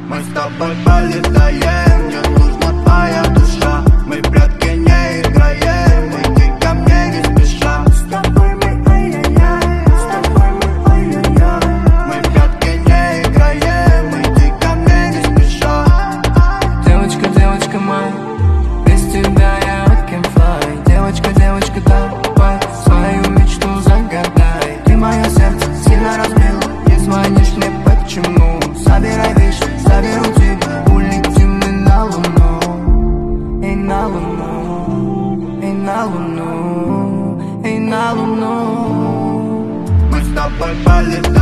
Мы с тобой полетаем, мне нужна твоя душа. Мы в прятки не играем, иди ко мне не спеша. С тобой мы ай-яй-яй, с тобой мы ай-яй-яй. Мы в прятки не играем, иди ко мне не спеша. Девочка, девочка моя, без тебя я I can fly. Девочка, девочка, давай свою мечту загадай. Ты мое сердце сильно разбила, не звонишь мне почему? Собирай вещи, заберу тебя, улетим мы на луну. И на луну, и на луну, и на луну. Мы с тобой полетаем.